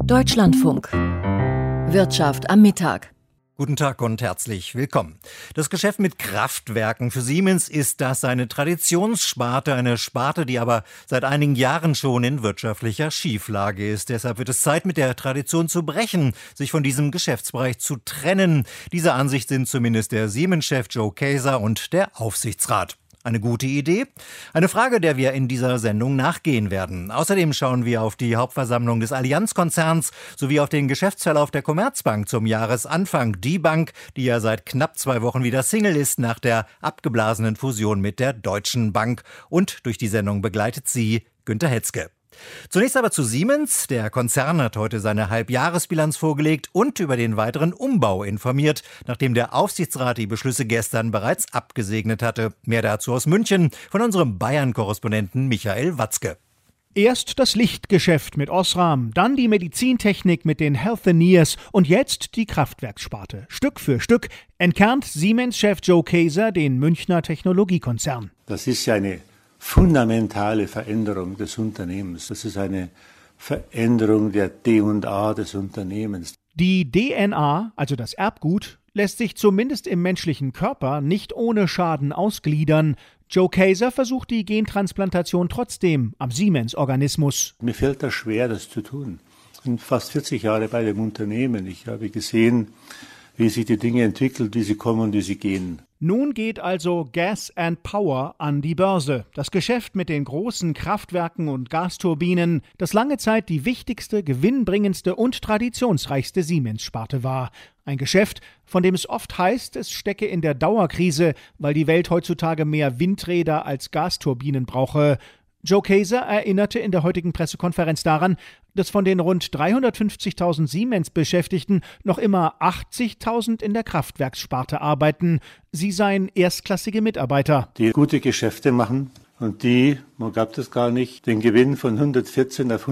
Deutschlandfunk. Wirtschaft am Mittag. Guten Tag und herzlich willkommen. Das Geschäft mit Kraftwerken für Siemens ist das eine Traditionssparte, eine Sparte, die aber seit einigen Jahren schon in wirtschaftlicher Schieflage ist. Deshalb wird es Zeit, mit der Tradition zu brechen, sich von diesem Geschäftsbereich zu trennen. Dieser Ansicht sind zumindest der Siemens-Chef Joe Kaeser und der Aufsichtsrat. Eine gute Idee? Eine Frage, der wir in dieser Sendung nachgehen werden. Außerdem schauen wir auf die Hauptversammlung des Allianz-Konzerns sowie auf den Geschäftsverlauf der Commerzbank zum Jahresanfang. Die Bank, die ja seit knapp 2 Wochen wieder Single ist nach der abgeblasenen Fusion mit der Deutschen Bank. Und durch die Sendung begleitet sie Günter Hetzke. Zunächst aber zu Siemens. Der Konzern hat heute seine Halbjahresbilanz vorgelegt und über den weiteren Umbau informiert, nachdem der Aufsichtsrat die Beschlüsse gestern bereits abgesegnet hatte. Mehr dazu aus München von unserem Bayern-Korrespondenten Michael Watzke. Erst das Lichtgeschäft mit Osram, dann die Medizintechnik mit den Healthineers und jetzt die Kraftwerkssparte. Stück für Stück entkernt Siemens-Chef Joe Kaeser den Münchner Technologiekonzern. Das ist ja eine fundamentale Veränderung des Unternehmens. Das ist eine Veränderung der D&A des Unternehmens. Die DNA, also das Erbgut, lässt sich zumindest im menschlichen Körper nicht ohne Schaden ausgliedern. Joe Kaeser versucht die Gentransplantation trotzdem am Siemens-Organismus. Mir fällt das schwer, das zu tun. Ich bin fast 40 Jahre bei dem Unternehmen. Ich habe gesehen, wie sich die Dinge entwickeln, wie sie kommen und wie sie gehen. Nun geht also Gas and Power an die Börse. Das Geschäft mit den großen Kraftwerken und Gasturbinen, das lange Zeit die wichtigste, gewinnbringendste und traditionsreichste Siemens-Sparte war. Ein Geschäft, von dem es oft heißt, es stecke in der Dauerkrise, weil die Welt heutzutage mehr Windräder als Gasturbinen brauche. Joe Kaeser erinnerte in der heutigen Pressekonferenz daran, dass von den rund 350.000 Siemens-Beschäftigten noch immer 80.000 in der Kraftwerkssparte arbeiten. Sie seien erstklassige Mitarbeiter. Die gute Geschäfte machen und die, man glaubt es gar nicht, den Gewinn von 114 auf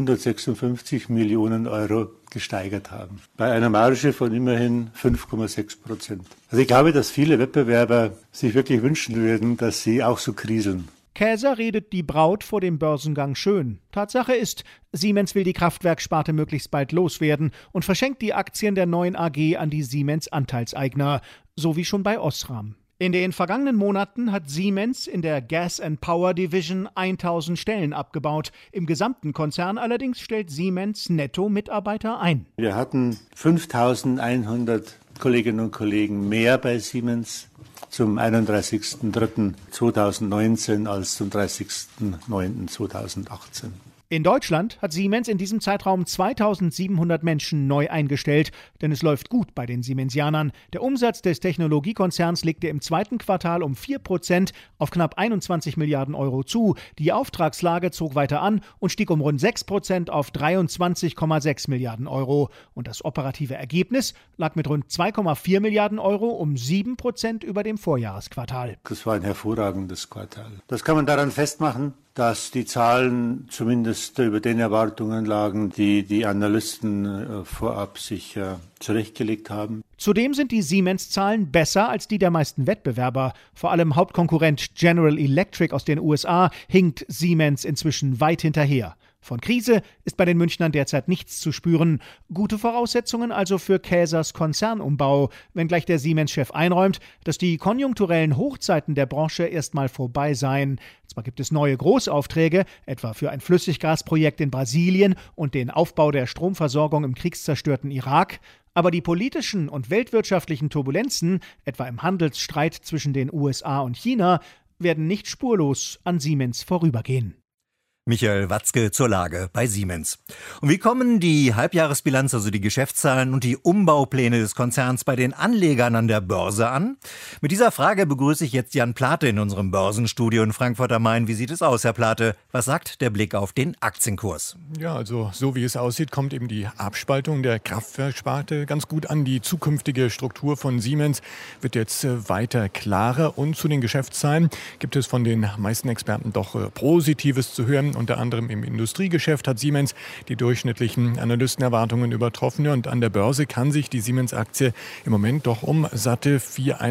156 Millionen Euro gesteigert haben. Bei einer Marge von immerhin 5,6%. Also ich glaube, dass viele Wettbewerber sich wirklich wünschen würden, dass sie auch so kriseln. Kaeser redet die Braut vor dem Börsengang schön. Tatsache ist, Siemens will die Kraftwerkssparte möglichst bald loswerden und verschenkt die Aktien der neuen AG an die Siemens-Anteilseigner, so wie schon bei Osram. In den vergangenen Monaten hat Siemens in der Gas and Power Division 1000 Stellen abgebaut. Im gesamten Konzern allerdings stellt Siemens netto Mitarbeiter ein. Wir hatten 5.100 Kolleginnen und Kollegen mehr bei Siemens zum 31.03.2019 als zum 30.09.2018. In Deutschland hat Siemens in diesem Zeitraum 2.700 Menschen neu eingestellt, denn es läuft gut bei den Siemensianern. Der Umsatz des Technologiekonzerns legte im zweiten Quartal um 4% auf knapp 21 Milliarden Euro zu. Die Auftragslage zog weiter an und stieg um rund 6% auf 23,6 Milliarden Euro. Und das operative Ergebnis lag mit rund 2,4 Milliarden Euro um 7% über dem Vorjahresquartal. Das war ein hervorragendes Quartal. Das kann man daran festmachen, dass die Zahlen zumindest über den Erwartungen lagen, die die Analysten vorab sich zurechtgelegt haben. Zudem sind die Siemens-Zahlen besser als die der meisten Wettbewerber. Vor allem Hauptkonkurrent General Electric aus den USA hinkt Siemens inzwischen weit hinterher. Von Krise ist bei den Münchnern derzeit nichts zu spüren. Gute Voraussetzungen also für Kaesers Konzernumbau, wenngleich der Siemens-Chef einräumt, dass die konjunkturellen Hochzeiten der Branche erstmal vorbei seien. Zwar gibt es neue Großaufträge, etwa für ein Flüssiggasprojekt in Brasilien und den Aufbau der Stromversorgung im kriegszerstörten Irak, aber die politischen und weltwirtschaftlichen Turbulenzen, etwa im Handelsstreit zwischen den USA und China, werden nicht spurlos an Siemens vorübergehen. Michael Watzke zur Lage bei Siemens. Und wie kommen die Halbjahresbilanz, also die Geschäftszahlen und die Umbaupläne des Konzerns bei den Anlegern an der Börse an? Mit dieser Frage begrüße ich jetzt Jan Plate in unserem Börsenstudio in Frankfurt am Main. Wie sieht es aus, Herr Plate? Was sagt der Blick auf den Aktienkurs? Ja, also so wie es aussieht, kommt eben die Abspaltung der Kraftwerkssparte ganz gut an. Die zukünftige Struktur von Siemens wird jetzt weiter klarer. Und zu den Geschäftszahlen gibt es von den meisten Experten doch Positives zu hören. Unter anderem im Industriegeschäft hat Siemens die durchschnittlichen Analystenerwartungen übertroffen. Und an der Börse kann sich die Siemens-Aktie im Moment doch um satte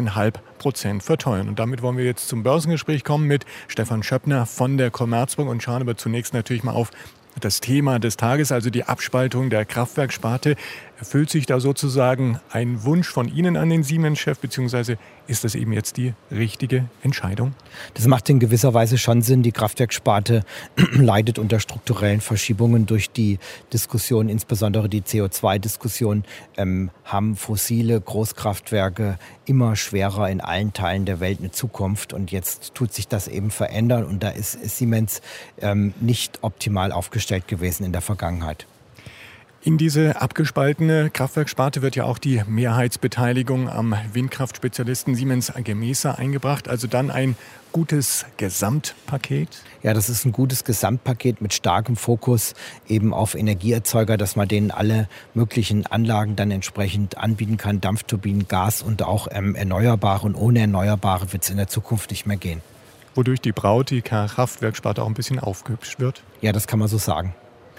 4,5% verteuern. Und damit wollen wir jetzt zum Börsengespräch kommen mit Stefan Schöppner von der Commerzbank und schauen aber zunächst natürlich mal auf das Thema des Tages, also die Abspaltung der Kraftwerkssparte. Erfüllt sich da sozusagen ein Wunsch von Ihnen an den Siemens-Chef, beziehungsweise ist das eben jetzt die richtige Entscheidung? Das macht in gewisser Weise schon Sinn. Die Kraftwerkssparte leidet unter strukturellen Verschiebungen durch die Diskussion, insbesondere die CO2-Diskussion, haben fossile Großkraftwerke immer schwerer in allen Teilen der Welt eine Zukunft. Und jetzt tut sich das eben verändern und da ist Siemens nicht optimal aufgestellt gewesen in der Vergangenheit. In diese abgespaltene Kraftwerkssparte wird ja auch die Mehrheitsbeteiligung am Windkraftspezialisten Siemens Gamesa eingebracht. Also dann ein gutes Gesamtpaket? Ja, das ist ein gutes Gesamtpaket mit starkem Fokus eben auf Energieerzeuger, dass man denen alle möglichen Anlagen dann entsprechend anbieten kann. Dampfturbinen, Gas und auch Erneuerbare. Und ohne Erneuerbare wird es in der Zukunft nicht mehr gehen. Wodurch die Braut, die Kraftwerkssparte auch ein bisschen aufgehübscht wird? Ja, das kann man so sagen.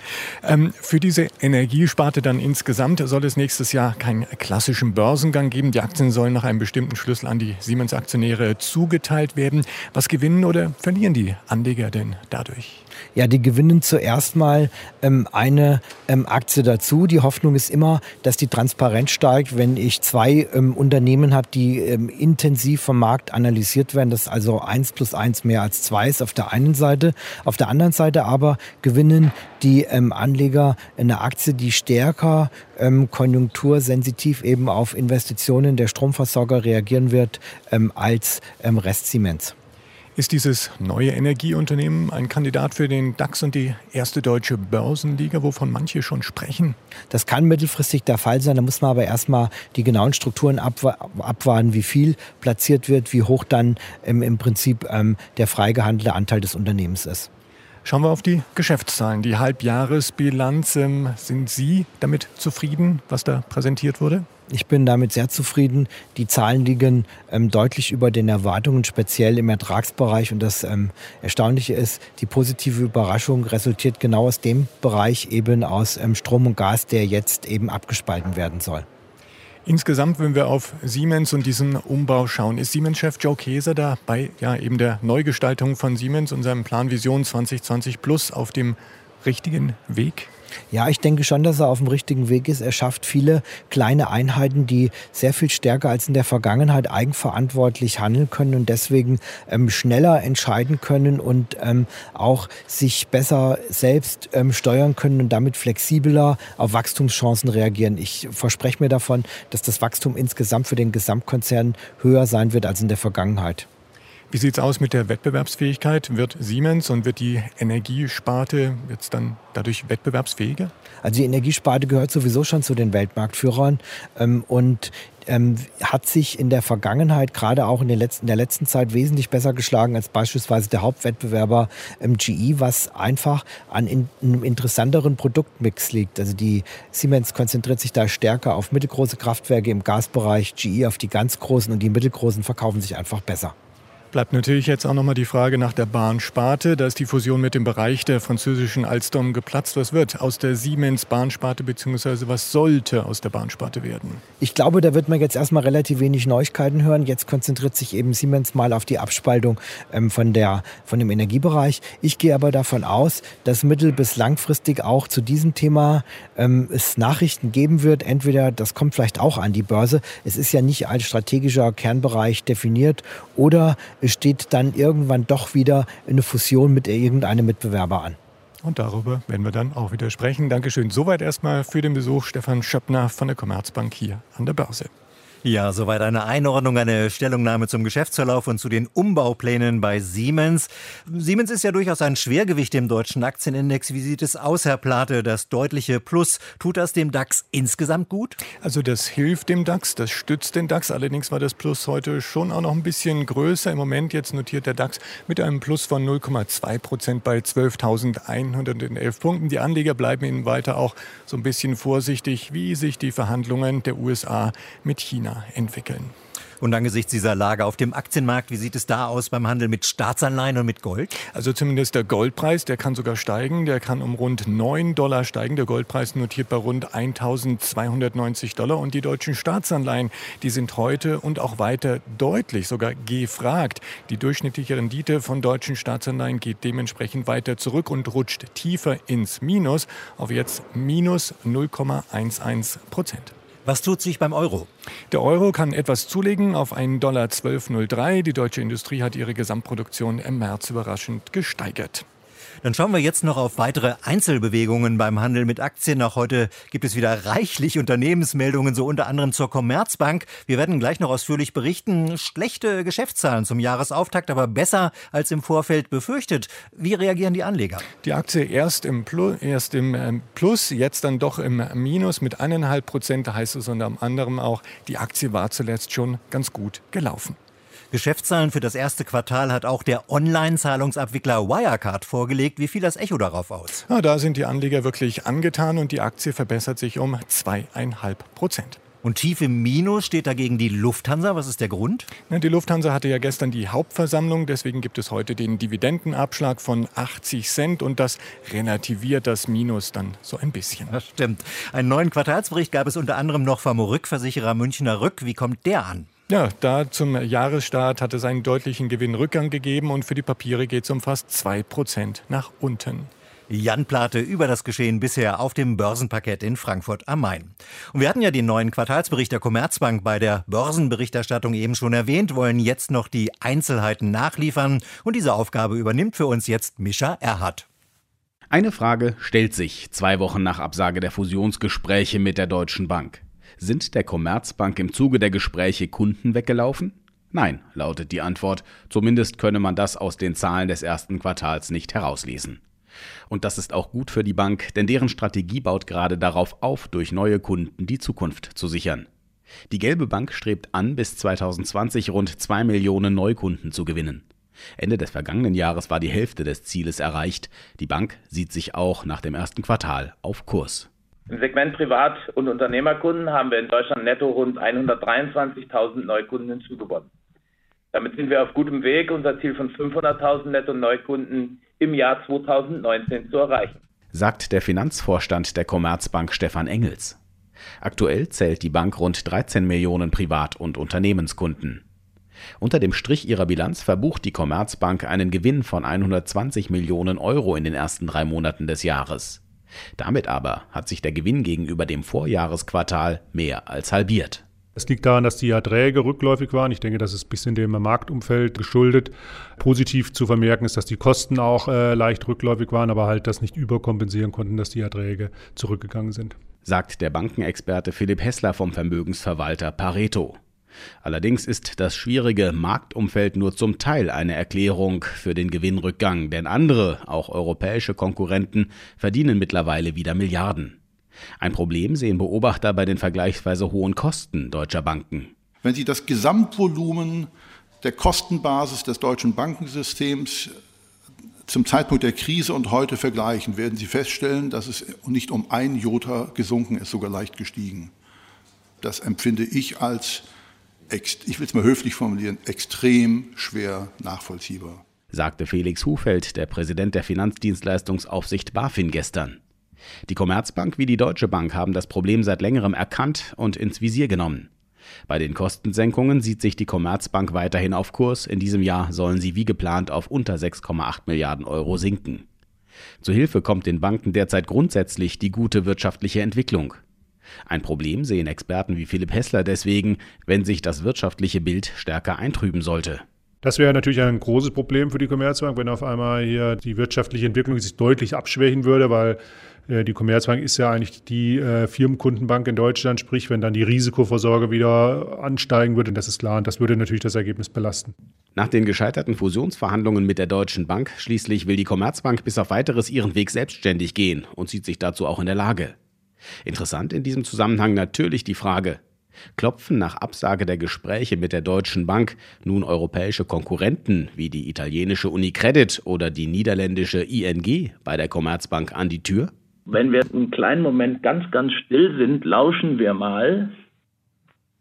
Für diese Energiesparte dann insgesamt soll es nächstes Jahr keinen klassischen Börsengang geben. Die Aktien sollen nach einem bestimmten Schlüssel an die Siemens-Aktionäre zugeteilt werden. Was gewinnen oder verlieren die Anleger denn dadurch? Ja, die gewinnen zuerst mal eine Aktie dazu. Die Hoffnung ist immer, dass die Transparenz steigt, wenn ich zwei Unternehmen habe, die intensiv vom Markt analysiert werden, dass also 1 + 1 mehr als 2 ist auf der einen Seite. Auf der anderen Seite aber gewinnen die Anleger eine Aktie, die stärker konjunktursensitiv eben auf Investitionen der Stromversorger reagieren wird als Rest Siemens. Ist dieses neue Energieunternehmen ein Kandidat für den DAX und die erste deutsche Börsenliga, wovon manche schon sprechen? Das kann mittelfristig der Fall sein. Da muss man aber erstmal die genauen Strukturen abwarten, wie viel platziert wird, wie hoch dann im Prinzip der frei gehandelte Anteil des Unternehmens ist. Schauen wir auf die Geschäftszahlen, die Halbjahresbilanz. Sind Sie damit zufrieden, was da präsentiert wurde? Ich bin damit sehr zufrieden. Die Zahlen liegen deutlich über den Erwartungen, speziell im Ertragsbereich. Und das Erstaunliche ist, die positive Überraschung resultiert genau aus dem Bereich, eben aus Strom und Gas, der jetzt eben abgespalten werden soll. Insgesamt, wenn wir auf Siemens und diesen Umbau schauen, ist Siemens-Chef Joe Kaeser da bei eben der Neugestaltung von Siemens und seinem Plan Vision 2020 Plus auf dem richtigen Weg? Ja, ich denke schon, dass er auf dem richtigen Weg ist. Er schafft viele kleine Einheiten, die sehr viel stärker als in der Vergangenheit eigenverantwortlich handeln können und deswegen schneller entscheiden können und auch sich besser selbst steuern können und damit flexibler auf Wachstumschancen reagieren. Ich verspreche mir davon, dass das Wachstum insgesamt für den Gesamtkonzern höher sein wird als in der Vergangenheit. Wie sieht es aus mit der Wettbewerbsfähigkeit? Wird Siemens und wird die Energiesparte jetzt dann dadurch wettbewerbsfähiger? Also die Energiesparte gehört sowieso schon zu den Weltmarktführern und hat sich in der Vergangenheit, gerade auch in der letzten Zeit, wesentlich besser geschlagen als beispielsweise der Hauptwettbewerber GE, was einfach an einem interessanteren Produktmix liegt. Also die Siemens konzentriert sich da stärker auf mittelgroße Kraftwerke im Gasbereich, GE auf die ganz großen und die mittelgroßen verkaufen sich einfach besser. Bleibt natürlich jetzt auch nochmal die Frage nach der Bahnsparte. Da ist die Fusion mit dem Bereich der französischen Alstom geplatzt. Was wird aus der Siemens-Bahnsparte bzw. was sollte aus der Bahnsparte werden? Ich glaube, da wird man jetzt erstmal relativ wenig Neuigkeiten hören. Jetzt konzentriert sich eben Siemens mal auf die Abspaltung von dem Energiebereich. Ich gehe aber davon aus, dass mittel- bis langfristig auch zu diesem Thema es Nachrichten geben wird. Entweder, das kommt vielleicht auch an die Börse, es ist ja nicht als strategischer Kernbereich definiert, oder es steht dann irgendwann doch wieder eine Fusion mit irgendeinem Mitbewerber an. Und darüber werden wir dann auch wieder sprechen. Dankeschön. Soweit erstmal für den Besuch Stefan Schöppner von der Commerzbank hier an der Börse. Ja, soweit eine Einordnung, eine Stellungnahme zum Geschäftsverlauf und zu den Umbauplänen bei Siemens. Siemens ist ja durchaus ein Schwergewicht im deutschen Aktienindex. Wie sieht es aus, Herr Plate? Das deutliche Plus, tut das dem DAX insgesamt gut? Also das hilft dem DAX, das stützt den DAX. Allerdings war das Plus heute schon auch noch ein bisschen größer. Im Moment jetzt notiert der DAX mit einem Plus von 0,2% bei 12.111 Punkten. Die Anleger bleiben ihnen weiter auch so ein bisschen vorsichtig, wie sich die Verhandlungen der USA mit China entwickeln. Und angesichts dieser Lage auf dem Aktienmarkt, wie sieht es da aus beim Handel mit Staatsanleihen und mit Gold? Also zumindest der Goldpreis, der kann sogar steigen. Der kann um rund $9 steigen. Der Goldpreis notiert bei rund $1.290. Und die deutschen Staatsanleihen, die sind heute und auch weiter deutlich sogar gefragt. Die durchschnittliche Rendite von deutschen Staatsanleihen geht dementsprechend weiter zurück und rutscht tiefer ins Minus auf jetzt minus 0,11%. Was tut sich beim Euro? Der Euro kann etwas zulegen auf $1,1203. Die deutsche Industrie hat ihre Gesamtproduktion im März überraschend gesteigert. Dann schauen wir jetzt noch auf weitere Einzelbewegungen beim Handel mit Aktien. Auch heute gibt es wieder reichlich Unternehmensmeldungen, so unter anderem zur Commerzbank. Wir werden gleich noch ausführlich berichten. Schlechte Geschäftszahlen zum Jahresauftakt, aber besser als im Vorfeld befürchtet. Wie reagieren die Anleger? Die Aktie erst im Plus, jetzt dann doch im Minus mit 1,5%. Da heißt es unter anderem auch, die Aktie war zuletzt schon ganz gut gelaufen. Geschäftszahlen für das erste Quartal hat auch der Online-Zahlungsabwickler Wirecard vorgelegt. Wie fiel das Echo darauf aus? Ja, da sind die Anleger wirklich angetan und die Aktie verbessert sich um 2,5%. Und tief im Minus steht dagegen die Lufthansa. Was ist der Grund? Die Lufthansa hatte ja gestern die Hauptversammlung. Deswegen gibt es heute den Dividendenabschlag von 80 Cent. Und das relativiert das Minus dann so ein bisschen. Das stimmt. Einen neuen Quartalsbericht gab es unter anderem noch vom Rückversicherer Münchner Rück. Wie kommt der an? Ja, da zum Jahresstart hat es einen deutlichen Gewinnrückgang gegeben und für die Papiere geht es um fast 2% nach unten. Jan Plate über das Geschehen bisher auf dem Börsenparkett in Frankfurt am Main. Und wir hatten ja den neuen Quartalsbericht der Commerzbank bei der Börsenberichterstattung eben schon erwähnt, wollen jetzt noch die Einzelheiten nachliefern. Und diese Aufgabe übernimmt für uns jetzt Mischa Erhardt. Eine Frage stellt sich 2 Wochen nach Absage der Fusionsgespräche mit der Deutschen Bank. Sind der Commerzbank im Zuge der Gespräche Kunden weggelaufen? Nein, lautet die Antwort. Zumindest könne man das aus den Zahlen des ersten Quartals nicht herauslesen. Und das ist auch gut für die Bank, denn deren Strategie baut gerade darauf auf, durch neue Kunden die Zukunft zu sichern. Die Gelbe Bank strebt an, bis 2020 rund 2 Millionen Neukunden zu gewinnen. Ende des vergangenen Jahres war die Hälfte des Zieles erreicht. Die Bank sieht sich auch nach dem ersten Quartal auf Kurs. Im Segment Privat- und Unternehmerkunden haben wir in Deutschland netto rund 123.000 Neukunden hinzugewonnen. Damit sind wir auf gutem Weg, unser Ziel von 500.000 netto Neukunden im Jahr 2019 zu erreichen, sagt der Finanzvorstand der Commerzbank Stefan Engels. Aktuell zählt die Bank rund 13 Millionen Privat- und Unternehmenskunden. Unter dem Strich ihrer Bilanz verbucht die Commerzbank einen Gewinn von 120 Millionen Euro in den ersten 3 Monaten des Jahres. Damit aber hat sich der Gewinn gegenüber dem Vorjahresquartal mehr als halbiert. Es liegt daran, dass die Erträge rückläufig waren. Ich denke, das ist ein bisschen dem Marktumfeld geschuldet. Positiv zu vermerken ist, dass die Kosten auch leicht rückläufig waren, aber halt das nicht überkompensieren konnten, dass die Erträge zurückgegangen sind, sagt der Bankenexperte Philipp Hessler vom Vermögensverwalter Pareto. Allerdings ist das schwierige Marktumfeld nur zum Teil eine Erklärung für den Gewinnrückgang, denn andere, auch europäische Konkurrenten, verdienen mittlerweile wieder Milliarden. Ein Problem sehen Beobachter bei den vergleichsweise hohen Kosten deutscher Banken. Wenn Sie das Gesamtvolumen der Kostenbasis des deutschen Bankensystems zum Zeitpunkt der Krise und heute vergleichen, werden Sie feststellen, dass es nicht um 1 Jota gesunken ist, sogar leicht gestiegen. Das empfinde ich als, ich will es mal höflich formulieren, extrem schwer nachvollziehbar, sagte Felix Hufeld, der Präsident der Finanzdienstleistungsaufsicht BaFin gestern. Die Commerzbank wie die Deutsche Bank haben das Problem seit längerem erkannt und ins Visier genommen. Bei den Kostensenkungen sieht sich die Commerzbank weiterhin auf Kurs. In diesem Jahr sollen sie wie geplant auf unter 6,8 Milliarden Euro sinken. Zu Hilfe kommt den Banken derzeit grundsätzlich die gute wirtschaftliche Entwicklung. Ein Problem sehen Experten wie Philipp Hessler deswegen, wenn sich das wirtschaftliche Bild stärker eintrüben sollte. Das wäre natürlich ein großes Problem für die Commerzbank, wenn auf einmal hier die wirtschaftliche Entwicklung sich deutlich abschwächen würde, weil die Commerzbank ist ja eigentlich die Firmenkundenbank in Deutschland, sprich, wenn dann die Risikovorsorge wieder ansteigen würde, das ist klar, und das würde natürlich das Ergebnis belasten. Nach den gescheiterten Fusionsverhandlungen mit der Deutschen Bank schließlich will die Commerzbank bis auf Weiteres ihren Weg selbstständig gehen und sieht sich dazu auch in der Lage. Interessant in diesem Zusammenhang natürlich die Frage: Klopfen nach Absage der Gespräche mit der Deutschen Bank nun europäische Konkurrenten wie die italienische Unicredit oder die niederländische ING bei der Commerzbank an die Tür? Wenn wir einen kleinen Moment ganz, ganz still sind, lauschen wir mal,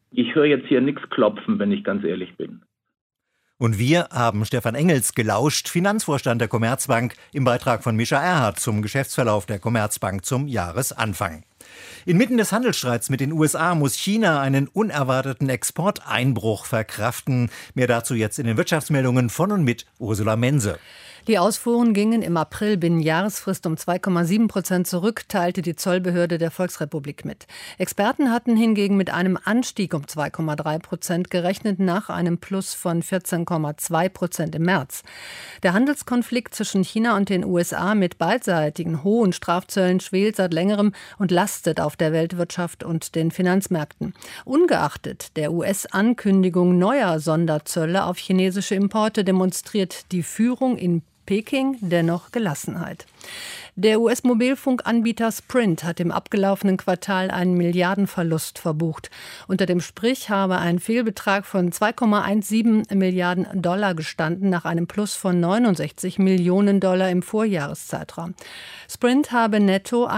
Ich höre jetzt hier nichts klopfen, wenn ich ganz ehrlich bin. Und wir haben Stefan Engels gelauscht, Finanzvorstand der Commerzbank, im Beitrag von Mischa Erhardt zum Geschäftsverlauf der Commerzbank zum Jahresanfang. Inmitten des Handelsstreits mit den USA muss China einen unerwarteten Exporteinbruch verkraften. Mehr dazu jetzt in den Wirtschaftsmeldungen von und mit Ursula Mense. Die Ausfuhren gingen im April binnen Jahresfrist um 2,7% zurück, teilte die Zollbehörde der Volksrepublik mit. Experten hatten hingegen mit einem Anstieg um 2,3% gerechnet, nach einem Plus von 14,2% im März. Der Handelskonflikt zwischen China und den USA mit beidseitigen hohen Strafzöllen schwelt seit längerem und lastet auf der Weltwirtschaft und den Finanzmärkten. Ungeachtet der US-Ankündigung neuer Sonderzölle auf chinesische Importe demonstriert die Führung in Peking dennoch Gelassenheit. Der US-Mobilfunkanbieter Sprint hat im abgelaufenen Quartal einen Milliardenverlust verbucht. Unter dem Strich habe ein Fehlbetrag von 2,17 Milliarden Dollar gestanden, nach einem Plus von 69 Millionen Dollar im Vorjahreszeitraum. Sprint habe netto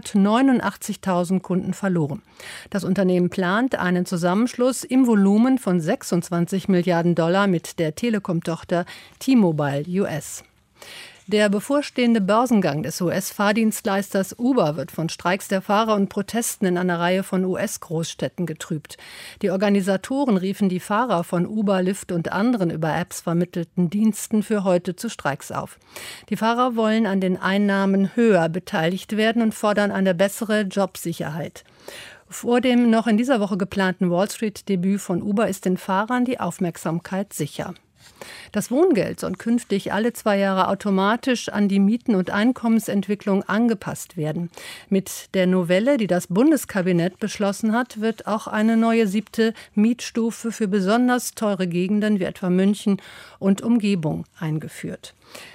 189.000 Kunden verloren. Das Unternehmen plant einen Zusammenschluss im Volumen von 26 Milliarden Dollar mit der Telekom-Tochter T-Mobile US. Der bevorstehende Börsengang des US-Fahrdienstleisters Uber wird von Streiks der Fahrer und Protesten in einer Reihe von US-Großstädten getrübt. Die Organisatoren riefen die Fahrer von Uber, Lyft und anderen über Apps vermittelten Diensten für heute zu Streiks auf. Die Fahrer wollen an den Einnahmen höher beteiligt werden und fordern eine bessere Jobsicherheit. Vor dem noch in dieser Woche geplanten Wall-Street-Debüt von Uber ist den Fahrern die Aufmerksamkeit sicher. Das Wohngeld soll künftig alle 2 Jahre automatisch an die Mieten- und Einkommensentwicklung angepasst werden. Mit der Novelle, die das Bundeskabinett beschlossen hat, wird auch eine neue 7. Mietstufe für besonders teure Gegenden wie etwa München und Umgebung eingeführt.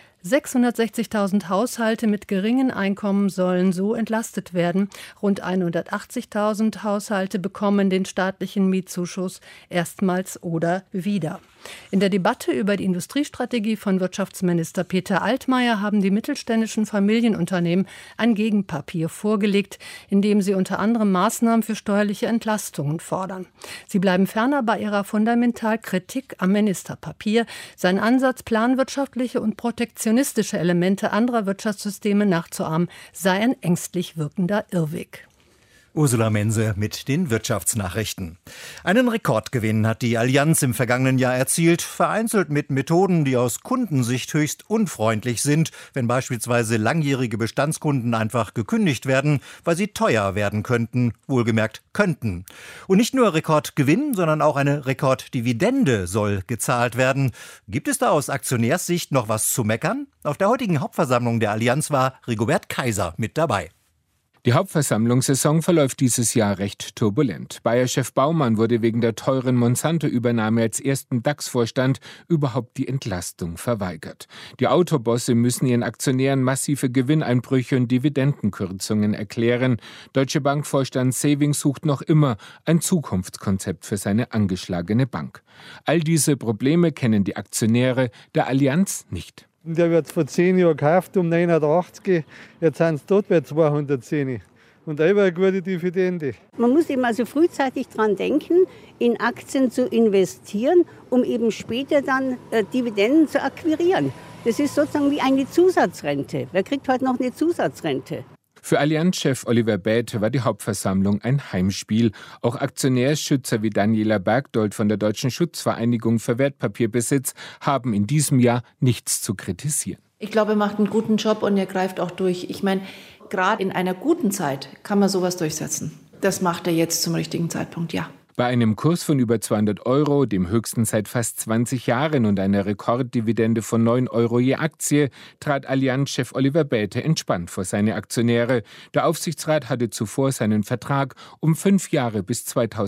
660.000 Haushalte mit geringen Einkommen sollen so entlastet werden. Rund 180.000 Haushalte bekommen den staatlichen Mietzuschuss erstmals oder wieder. In der Debatte über die Industriestrategie von Wirtschaftsminister Peter Altmaier haben die mittelständischen Familienunternehmen ein Gegenpapier vorgelegt, in dem sie unter anderem Maßnahmen für steuerliche Entlastungen fordern. Sie bleiben ferner bei ihrer Fundamentalkritik am Ministerpapier. Sein Ansatz, planwirtschaftliche und protektionistische Elemente anderer Wirtschaftssysteme nachzuahmen, sei ein ängstlich wirkender Irrweg. Ursula Mense mit den Wirtschaftsnachrichten. Einen Rekordgewinn hat die Allianz im vergangenen Jahr erzielt, vereinzelt mit Methoden, die aus Kundensicht höchst unfreundlich sind, wenn beispielsweise langjährige Bestandskunden einfach gekündigt werden, weil sie teuer werden könnten, wohlgemerkt könnten. Und nicht nur Rekordgewinn, sondern auch eine Rekorddividende soll gezahlt werden. Gibt es da aus Aktionärssicht noch was zu meckern? Auf der heutigen Hauptversammlung der Allianz war Rigobert Kaiser mit dabei. Die Hauptversammlungssaison verläuft dieses Jahr recht turbulent. Bayer-Chef Baumann wurde wegen der teuren Monsanto-Übernahme als ersten DAX-Vorstand überhaupt die Entlastung verweigert. Die Autobosse müssen ihren Aktionären massive Gewinneinbrüche und Dividendenkürzungen erklären. Deutsche Bank-Vorstand Savings sucht noch immer ein Zukunftskonzept für seine angeschlagene Bank. All diese Probleme kennen die Aktionäre der Allianz nicht. Der wird vor 10 Jahren gekauft um 89, jetzt sind sie dort bei 210. Und da eine gute Dividende. Man muss eben also frühzeitig daran denken, in Aktien zu investieren, um eben später dann Dividenden zu akquirieren. Das ist sozusagen wie eine Zusatzrente. Wer kriegt heute noch eine Zusatzrente? Für Allianz-Chef Oliver Bäte war die Hauptversammlung ein Heimspiel. Auch Aktionärsschützer wie Daniela Bergdold von der Deutschen Schutzvereinigung für Wertpapierbesitz haben in diesem Jahr nichts zu kritisieren. Ich glaube, er macht einen guten Job und er greift auch durch. Ich meine, gerade in einer guten Zeit kann man sowas durchsetzen. Das macht er jetzt zum richtigen Zeitpunkt, ja. Bei einem Kurs von über 200 €, dem höchsten seit fast 20 Jahren und einer Rekorddividende von 9 € je Aktie, trat Allianz-Chef Oliver Bäte entspannt vor seine Aktionäre. Der Aufsichtsrat hatte zuvor seinen Vertrag um 5 Jahre bis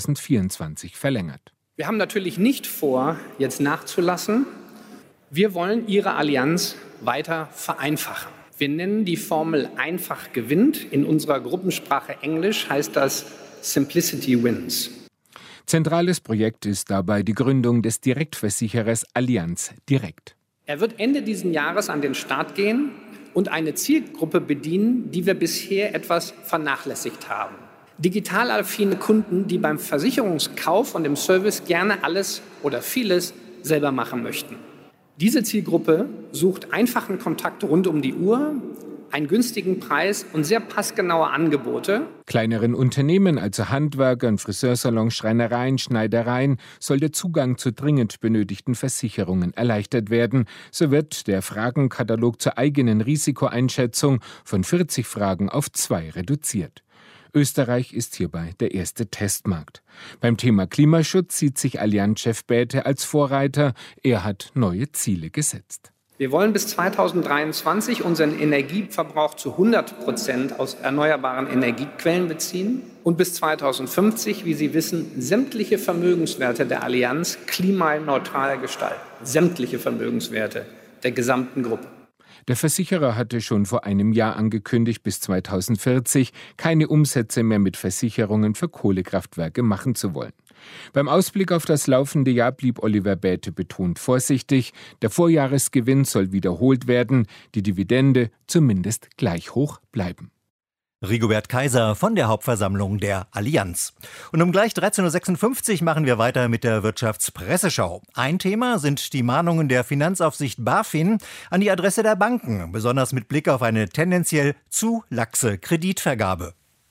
2024 verlängert. Wir haben natürlich nicht vor, jetzt nachzulassen. Wir wollen Ihre Allianz weiter vereinfachen. Wir nennen die Formel einfach gewinnt. In unserer Gruppensprache Englisch heißt das Simplicity Wins. Zentrales Projekt ist dabei die Gründung des Direktversicherers Allianz Direkt. Er wird Ende dieses Jahres an den Start gehen und eine Zielgruppe bedienen, die wir bisher etwas vernachlässigt haben. Digital affine Kunden, die beim Versicherungskauf und im Service gerne alles oder vieles selber machen möchten. Diese Zielgruppe sucht einfachen Kontakt rund um die Uhr, einen günstigen Preis und sehr passgenaue Angebote. Kleineren Unternehmen, also Handwerkern, Friseursalons, Schreinereien, Schneidereien, soll der Zugang zu dringend benötigten Versicherungen erleichtert werden. So wird der Fragenkatalog zur eigenen Risikoeinschätzung von 40 Fragen auf 2 reduziert. Österreich ist hierbei der erste Testmarkt. Beim Thema Klimaschutz sieht sich Allianz-Chef Bäte als Vorreiter. Er hat neue Ziele gesetzt. Wir wollen bis 2023 unseren Energieverbrauch zu 100% aus erneuerbaren Energiequellen beziehen und bis 2050, wie Sie wissen, sämtliche Vermögenswerte der Allianz klimaneutral gestalten. Sämtliche Vermögenswerte der gesamten Gruppe. Der Versicherer hatte schon vor einem Jahr angekündigt, bis 2040 keine Umsätze mehr mit Versicherungen für Kohlekraftwerke machen zu wollen. Beim Ausblick auf das laufende Jahr blieb Oliver Bäte betont vorsichtig. Der Vorjahresgewinn soll wiederholt werden, die Dividende zumindest gleich hoch bleiben. Rigobert Kaiser von der Hauptversammlung der Allianz. Und um gleich 13.56 Uhr machen wir weiter mit der Wirtschaftspresseschau. Ein Thema sind die Mahnungen der Finanzaufsicht BaFin an die Adresse der Banken, besonders mit Blick auf eine tendenziell zu laxe Kreditvergabe.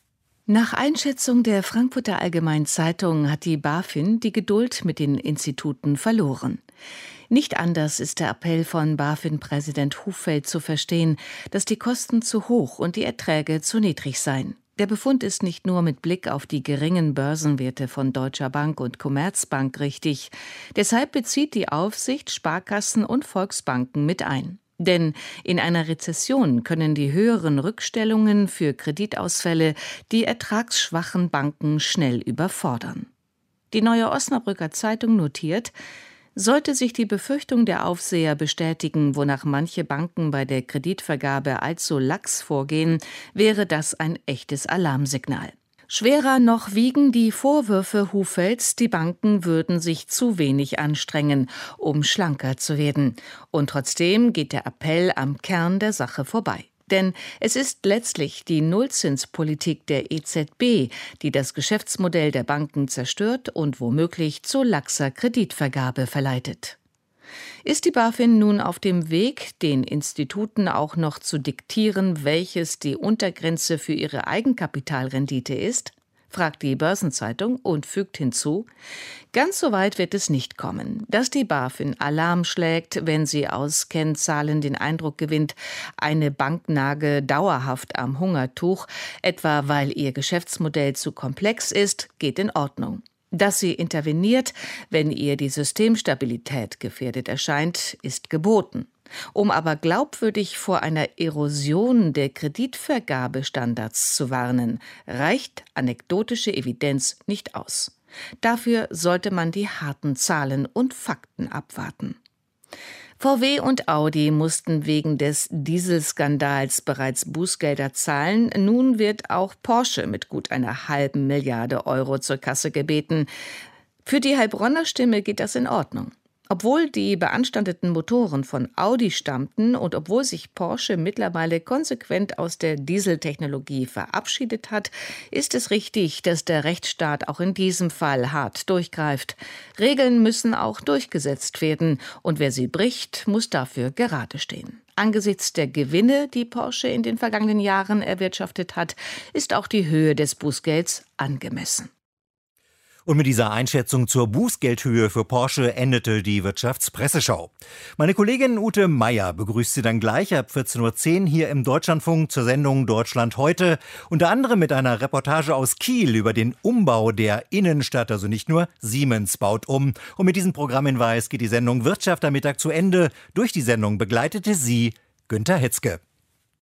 Nach Einschätzung der Frankfurter Allgemeinen Zeitung hat die BaFin die Geduld mit den Instituten verloren. Nicht anders ist der Appell von BaFin-Präsident Hufeld zu verstehen, dass die Kosten zu hoch und die Erträge zu niedrig seien. Der Befund ist nicht nur mit Blick auf die geringen Börsenwerte von Deutscher Bank und Commerzbank richtig. Deshalb bezieht die Aufsicht Sparkassen und Volksbanken mit ein. Denn in einer Rezession können die höheren Rückstellungen für Kreditausfälle die ertragsschwachen Banken schnell überfordern. Die Neue Osnabrücker Zeitung notiert: Sollte sich die Befürchtung der Aufseher bestätigen, wonach manche Banken bei der Kreditvergabe allzu lax vorgehen, wäre das ein echtes Alarmsignal. Schwerer noch wiegen die Vorwürfe Hufelds, die Banken würden sich zu wenig anstrengen, um schlanker zu werden. Und trotzdem geht der Appell am Kern der Sache vorbei. Denn es ist letztlich die Nullzinspolitik der EZB, die das Geschäftsmodell der Banken zerstört und womöglich zu laxer Kreditvergabe verleitet. Ist die BaFin nun auf dem Weg, den Instituten auch noch zu diktieren, welches die Untergrenze für ihre Eigenkapitalrendite ist? Fragt die Börsenzeitung und fügt hinzu: Ganz so weit wird es nicht kommen, dass die BaFin Alarm schlägt, wenn sie aus Kennzahlen den Eindruck gewinnt, eine Bank nage dauerhaft am Hungertuch, etwa weil ihr Geschäftsmodell zu komplex ist, geht in Ordnung. Dass sie interveniert, wenn ihr die Systemstabilität gefährdet erscheint, ist geboten. Um aber glaubwürdig vor einer Erosion der Kreditvergabestandards zu warnen, reicht anekdotische Evidenz nicht aus. Dafür sollte man die harten Zahlen und Fakten abwarten. VW und Audi mussten wegen des Dieselskandals bereits Bußgelder zahlen. Nun wird auch Porsche mit gut einer halben Milliarde Euro zur Kasse gebeten. Für die Heilbronner Stimme geht das in Ordnung. Obwohl die beanstandeten Motoren von Audi stammten und obwohl sich Porsche mittlerweile konsequent aus der Dieseltechnologie verabschiedet hat, ist es richtig, dass der Rechtsstaat auch in diesem Fall hart durchgreift. Regeln müssen auch durchgesetzt werden und wer sie bricht, muss dafür gerade stehen. Angesichts der Gewinne, die Porsche in den vergangenen Jahren erwirtschaftet hat, ist auch die Höhe des Bußgelds angemessen. Und mit dieser Einschätzung zur Bußgeldhöhe für Porsche endete die Wirtschaftspresseschau. Meine Kollegin Ute Meier begrüßt Sie dann gleich ab 14.10 Uhr hier im Deutschlandfunk zur Sendung Deutschland heute. Unter anderem mit einer Reportage aus Kiel über den Umbau der Innenstadt. Also nicht nur Siemens baut um. Und mit diesem Programmhinweis geht die Sendung Wirtschaft am Mittag zu Ende. Durch die Sendung begleitete sie Günther Hetzke.